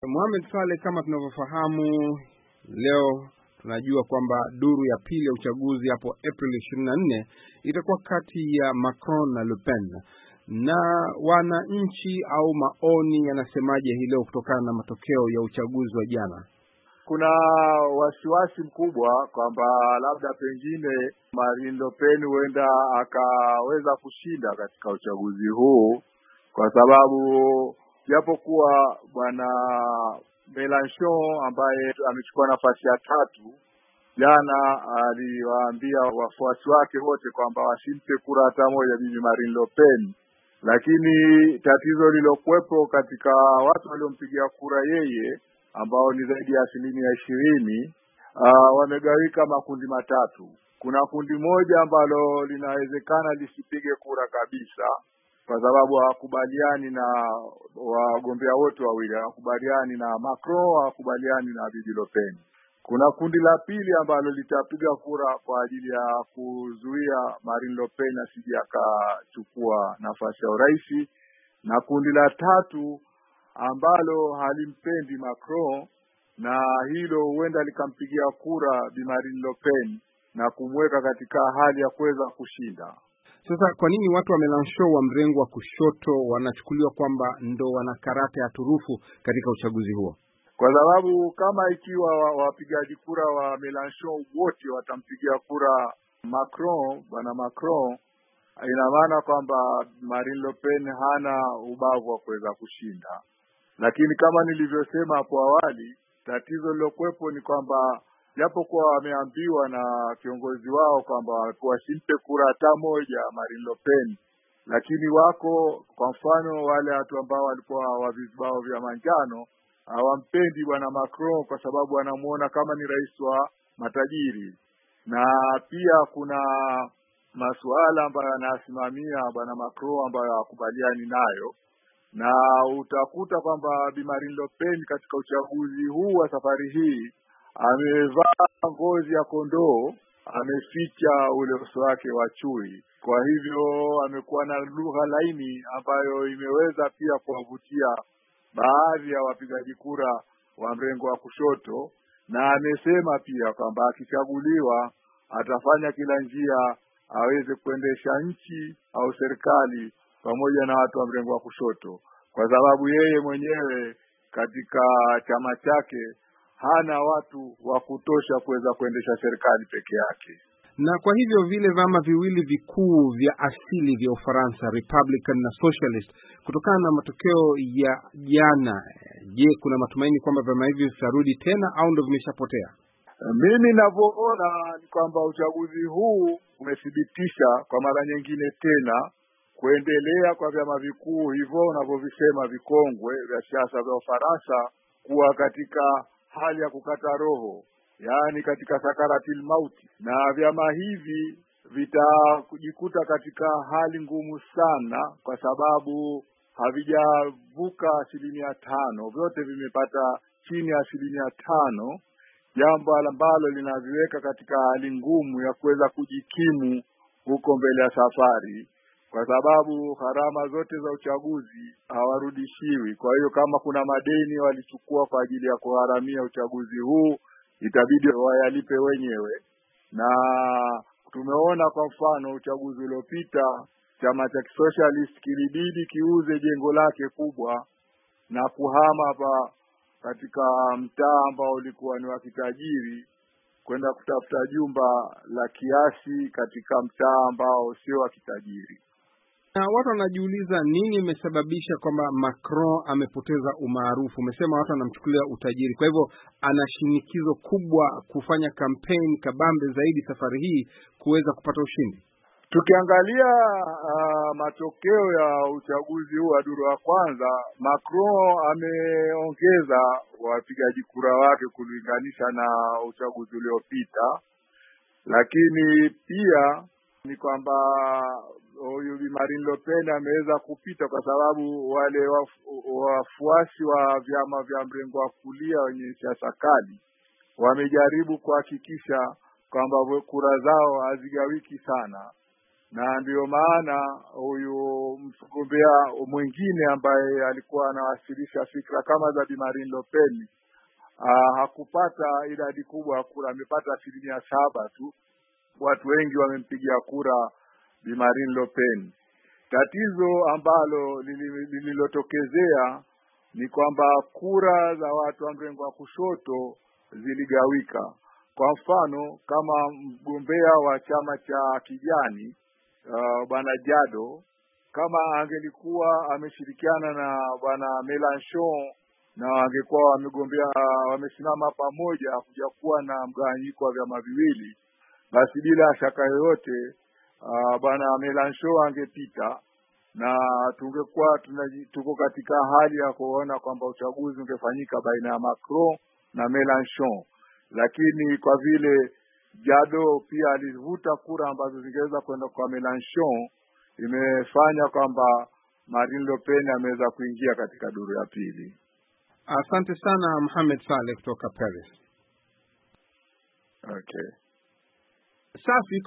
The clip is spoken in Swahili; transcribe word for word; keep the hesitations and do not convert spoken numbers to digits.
Mohamed Saleh, kama tunavyofahamu leo tunajua kwamba duru ya pili ya uchaguzi hapo April ishirini na nne itakuwa kati ya Macron na Le Pen. Na wananchi au maoni yanasemaje hii leo kutokana na matokeo ya uchaguzi wa jana? Kuna wasiwasi mkubwa kwamba labda pengine Marine Le Pen huenda akaweza kushinda katika uchaguzi huu, kwa sababu japokuwa bwana Mélenchon ambaye amechukua nafasi ya tatu jana aliwaambia wafuasi wake wote kwamba wasimpe kura hata moja bibi Marine Le Pen, lakini tatizo lilokuwepo katika watu waliompigia kura yeye ambao ni zaidi ya asilimia ishirini uh, wamegawika makundi matatu. Kuna kundi moja ambalo linawezekana lisipige kura kabisa kwa sababu hawakubaliani na wagombea wote wawili, hawakubaliani na Macron, hawakubaliani na bibi Le Pen. Kuna kundi la pili ambalo litapiga kura kwa ajili ya kuzuia Marine Le Pen asije akachukua nafasi ya urais, na kundi la tatu ambalo halimpendi Macron, na hilo huenda likampigia kura bi Marine Le Pen na kumweka katika hali ya kuweza kushinda. Sasa kwa nini watu wa Mélenchon wa mrengo wa kushoto wanachukuliwa kwamba ndo wana karata ya turufu katika uchaguzi huo? Kwa sababu kama ikiwa wapigaji kura wa Mélenchon wote watampigia kura Macron, bwana Macron, ina maana kwamba Marine Le Pen hana ubavu wa kuweza kushinda. Lakini kama nilivyosema hapo awali, tatizo lilokuwepo ni kwamba japokuwa wameambiwa na kiongozi wao kwamba wasimpe kura hata moja Marine Le Pen, lakini wako kwa mfano wale watu ambao walikuwa wa vizibao vya manjano hawampendi bwana Macron kwa sababu wanamuona kama ni rais wa matajiri. Na pia kuna masuala ambayo anasimamia bwana Macron ambayo hakubaliani nayo, na utakuta kwamba bi Marine Le Pen katika uchaguzi huu wa safari hii amevaa ngozi ya kondoo, ameficha ule uso wake wa chui. Kwa hivyo amekuwa na lugha laini ambayo imeweza pia kuwavutia baadhi ya wapigaji kura wa mrengo wa kushoto, na amesema pia kwamba akichaguliwa atafanya kila njia aweze kuendesha nchi au serikali pamoja na watu wa mrengo wa kushoto, kwa sababu yeye mwenyewe katika chama chake hana watu wa kutosha kuweza kuendesha serikali peke yake. Na kwa hivyo vile vyama viwili vikuu vya asili vya Ufaransa, Republican na Socialist, kutokana na matokeo ya jana, je, kuna matumaini kwamba vyama hivi vitarudi tena au ndio vimeshapotea? Mimi ninavyoona ni kwamba uchaguzi huu umethibitisha kwa mara nyingine tena kuendelea kwa vyama vikuu hivyo unavyovisema vikongwe vya siasa vya Ufaransa kuwa katika hali ya kukata roho, yaani katika sakaratil mauti, na vyama hivi vitajikuta katika hali ngumu sana kwa sababu havijavuka asilimia tano, vyote vimepata chini ya asilimia tano, jambo ambalo linaviweka katika hali ngumu ya kuweza kujikimu huko mbele ya safari, kwa sababu gharama zote za uchaguzi hawarudishiwi. Kwa hiyo kama kuna madeni walichukua kwa ajili ya kugharamia uchaguzi huu, itabidi wayalipe wenyewe. Na tumeona kwa mfano uchaguzi uliopita chama cha Socialist kilibidi kiuze jengo lake kubwa na kuhama hapa katika mtaa ambao ulikuwa ni wa kitajiri kwenda kutafuta jumba la kiasi katika mtaa ambao sio wa kitajiri. Na watu wanajiuliza nini imesababisha kwamba Macron amepoteza umaarufu. Umesema watu wanamchukulia utajiri, kwa hivyo ana shinikizo kubwa kufanya campaign kabambe zaidi safari hii kuweza kupata ushindi. Tukiangalia uh, matokeo ya uchaguzi huu wa duru ya kwanza, Macron ameongeza wapigaji kura wake kulinganisha na uchaguzi uliopita, lakini pia ni kwamba huyu bi Marine Le Pen ameweza kupita kwa sababu wale wafuasi wa vyama vya mrengo wa kulia wenye siasa kali wamejaribu kuhakikisha kwamba kura zao hazigawiki sana, na ndio maana huyu mgombea mwingine ambaye alikuwa anawasilisha fikra kama za Bi Marine Le Pen uh, hakupata idadi kubwa ya kura, amepata asilimia saba tu. Watu wengi wamempigia kura Bi Marine Le Pen. Tatizo ambalo lililotokezea ni kwamba kura za watu wa mrengo wa kushoto ziligawika. Kwa mfano, kama mgombea wa chama cha kijani uh, bwana Jado, kama angelikuwa ameshirikiana na bwana Mélenchon na angekuwa wamegombea wamesimama pamoja kuja kuwa na mgawanyiko wa vyama viwili, basi bila shaka yoyote uh, bwana Mélenchon angepita na tungekuwa tuko katika hali ya kuona kwamba uchaguzi ungefanyika baina ya Macron na Mélenchon. Lakini kwa vile Jado pia alivuta kura ambazo zingeweza kwenda kwa Mélenchon, imefanya kwamba Marine Le Pen ameweza kuingia katika duru ya pili. Asante sana Mohamed Saleh kutoka Paris. Okay. Safi.